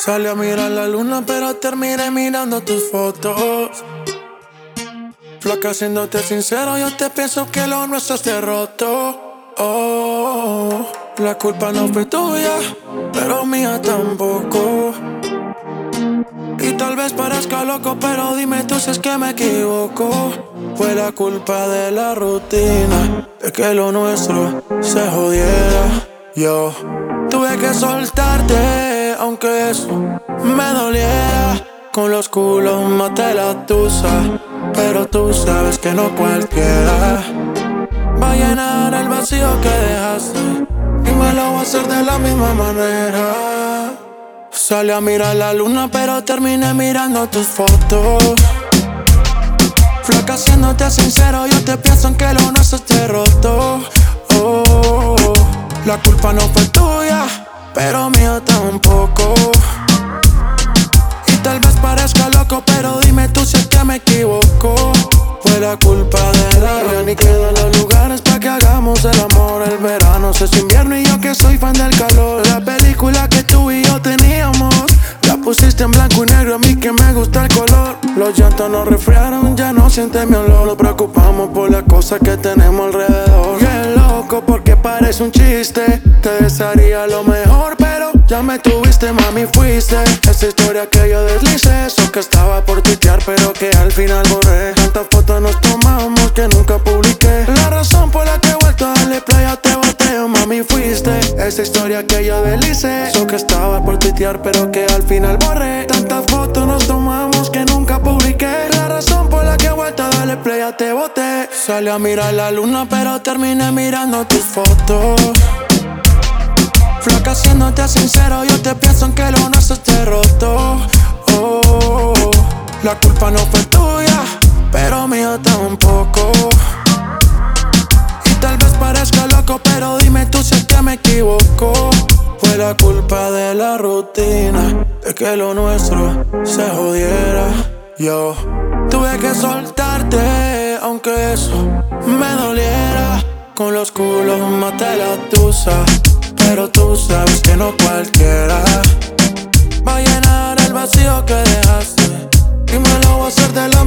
Salí a mirar la luna, pero terminé mirando tus fotos. Flaca, siéndote sincero, yo te pienso que lo nuestro esté roto. Oh, la culpa no fue tuya, pero mía tampoco. Y tal vez parezca loco, pero dime tú si es que me equivoco. Fue la culpa de la rutina, de que lo nuestro se jodiera. Yo tuve que soltarte, aunque eso me doliera. Con los culos maté la tusa, pero tú sabes que no cualquiera va a llenar el vacío que dejaste, y me lo voy a hacer de la misma manera. Salí a mirar la luna, pero terminé mirando tus fotos. Flaca, siéndote sincero, yo te pienso que lo nuestro esté roto. Oh, la culpa no fue tuya, pero mía tampoco. Y tal vez parezca loco, pero dime tú si es que me equivoco. Fue la culpa de la rutina. Ni quedan los lugares pa' que hagamos el amor. El verano se hace invierno y yo que soy fan del calor. La película que tú y yo teníamos la pusiste en blanco y negro, a mí que me gusta el color. Los llantos nos resfriaron, ya no sientes mi olor. Nos preocupamos por las cosas que tenemos alrededor. Qué loco porque parece un chiste. Te desearía lo mejor, pero ya me tuviste, mami, fuiste. Esa historia que yo deslicé, eso que estaba por tuitear, pero que al final borré. Tantas fotos nos tomamos que nunca publiqué. La razón por la que he vuelto a darle play a te boteo, mami, fuiste. Esa historia que yo deslicé, eso que estaba por tuitear, pero que al final borré. Tantas fotos nos tomamos que nunca publiqué. La razón por la que he vuelto a darle play a te boté. Salí a mirar la luna, pero terminé mirando tus fotos. Flaca, siéndote sincero, yo te pienso que lo nuestro esté roto. Oh, la culpa no fue tuya, pero mía tampoco. Y tal vez parezca loco, pero dime tú si es que me equivoco. Fue la culpa de la rutina, de que lo nuestro se jodiera. Yo tuve que soltarte, aunque eso me doliera. Con los culos maté la tusa, pero tú sabes que no cualquiera va a llenar el vacío que dejaste, y me lo voy a hacer de la